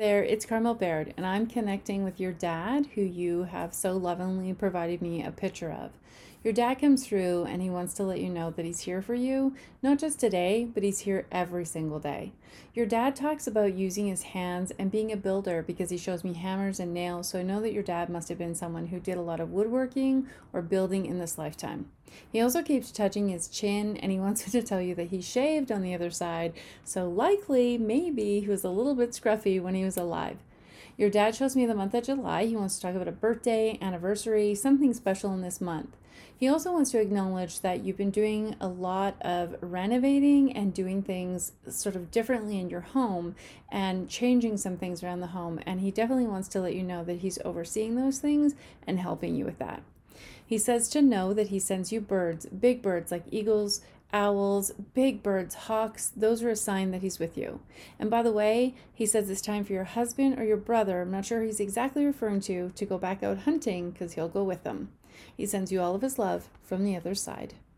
There, it's Carmel Baird, and I'm connecting with your dad, who you have so lovingly provided me a picture of. Your dad comes through and he wants to let you know that he's here for you, not just today, but he's here every single day. Your dad talks about using his hands and being a builder because he shows me hammers and nails, so I know that your dad must have been someone who did a lot of woodworking or building in this lifetime. He also keeps touching his chin and he wants me to tell you that he shaved on the other side, so likely, maybe, he was a little bit scruffy when he was alive. Your dad shows me the month of July. He wants to talk about a birthday, anniversary, something special in this month. He also wants to acknowledge that you've been doing a lot of renovating and doing things sort of differently in your home and changing some things around the home. And he definitely wants to let you know that he's overseeing those things and helping you with that. He says to know that he sends you birds, big birds like eagles, owls, big birds, hawks. Those are a sign that he's with you. And by the way, he says it's time for your husband or your brother, I'm not sure who he's exactly referring to go back out hunting because he'll go with them. He sends you all of his love from the other side.